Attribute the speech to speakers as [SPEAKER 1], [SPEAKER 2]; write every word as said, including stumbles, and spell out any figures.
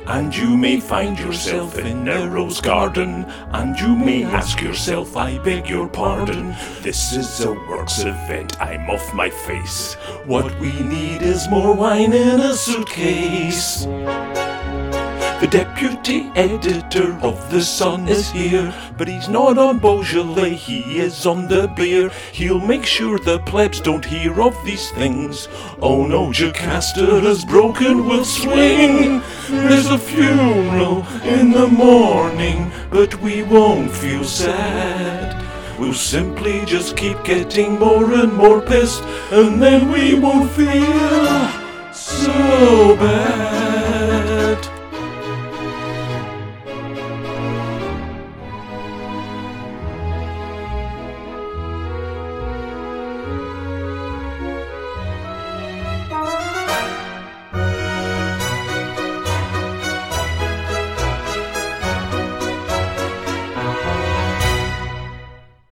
[SPEAKER 1] And you may find yourself in a rose garden, and you may ask yourself, I beg your pardon, this is a works event, I'm off my face. What we need is more wine in a suitcase. The deputy editor of The Sun is here, but he's not on Beaujolais, he is on the beer. He'll make sure the plebs don't hear of these things. Oh no, Jocasta has broken, we'll swing. There's a funeral in the morning, but we won't feel sad. We'll simply just keep getting more and more pissed, and then we won't feel so bad.